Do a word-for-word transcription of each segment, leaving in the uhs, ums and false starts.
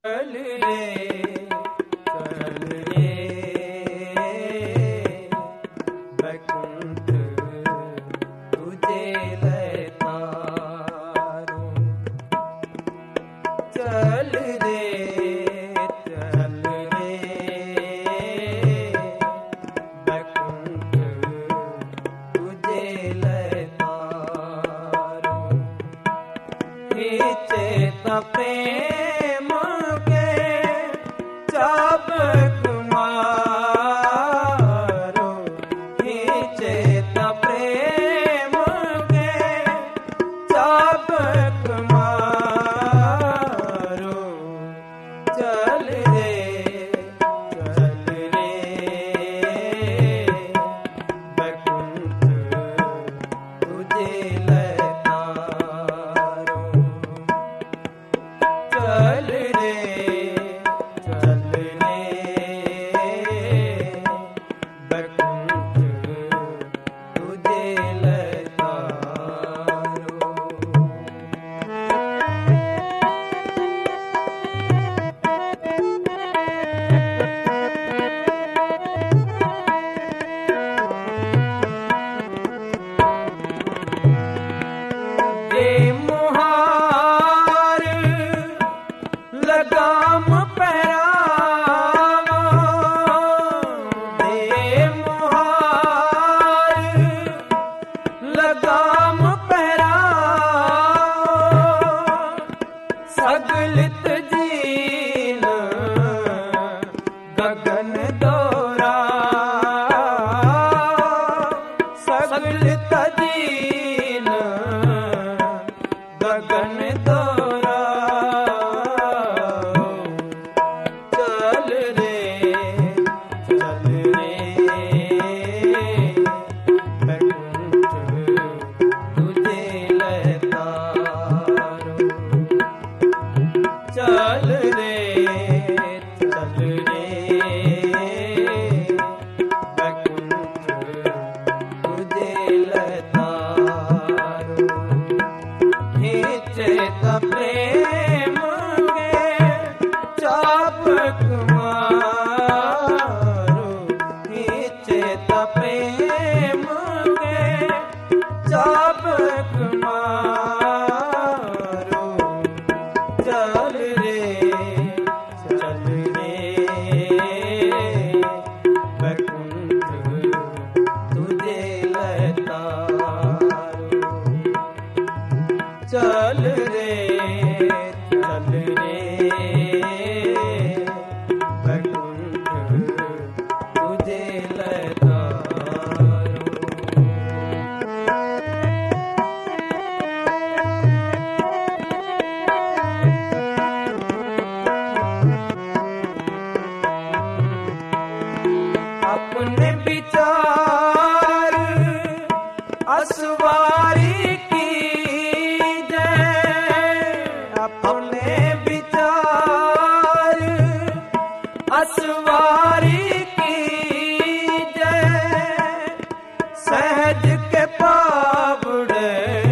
चल रे चल रे बैकुंठ तुझे लतारूं। चल रे चल रे बैकुंठ तुझे लतारूं। खींचे प्रेम के चाबुक मारो। खींचे प्रेम के चाबुक मारो। चल रे चल रे बैकुंठ तुझे लतारूं। चल रे चल रे बैकुंठ तुझे लतारूं। दे मुहार लगाम पहरावा। दे मुहार लगाम पहरावा। सगलित जीन गगन दोरा। सगलित जीन गगन दोरा। चल रे चल रे बैकुंठ तुझे लतारूं। चल रे चल रे बैकुंठ तुझे लतारूं। खींचे प्रेम के चाबुक मारो। खींचे प्रेम के चाबुक मारो। चल रे चल रे बैकुंठ तुझे लतारूं। चल रे चल रे बैकुंठ तुझे लतारूं। अपने विचार असवारी की अपने विचार असवारी की जय। सहज के पावड़े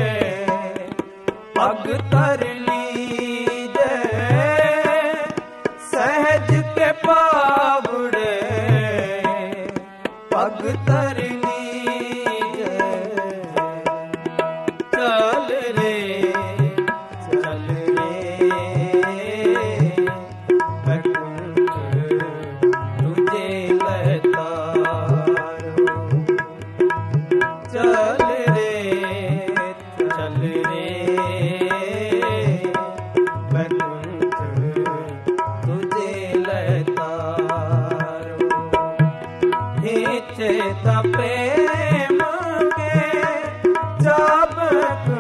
पग तर लीजै। सहज के पावड़े पग तर लीजै। चल रे चल रे बैकुंठ तुझे लतारूं। चल रे चल रे बैकुंठ तुझे लतारूं। खींचे प्रेम के चाबुक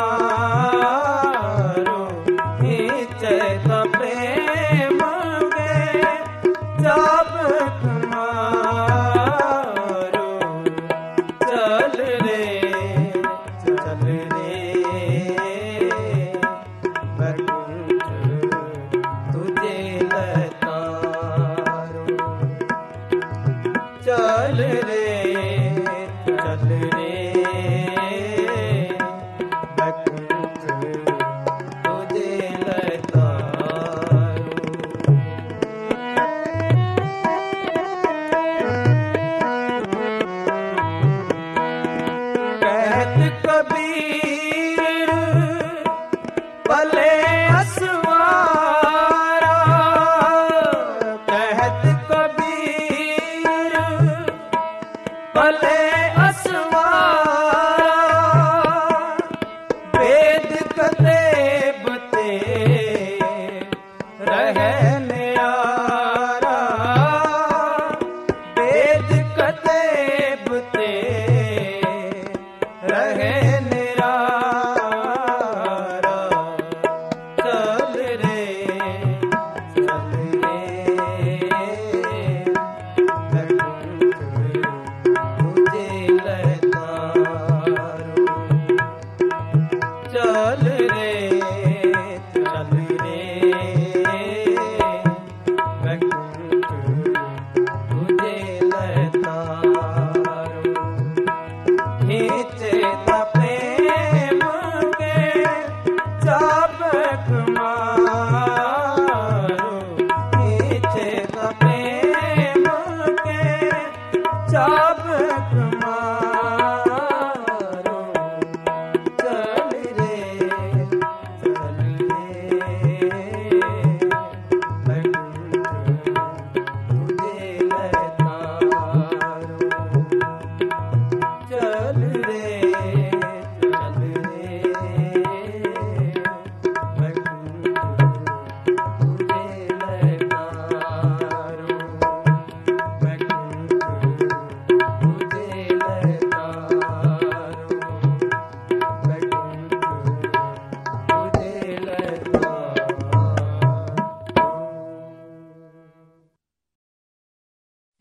मारो। खींचे प्रेम के चाबुक मारो। चल रे चल रे बैकुंठ तुझे लतारूं। चल रे चल रे बैकुंठ तुझे लतारूं।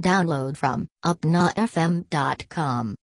Download from upnafm dot com.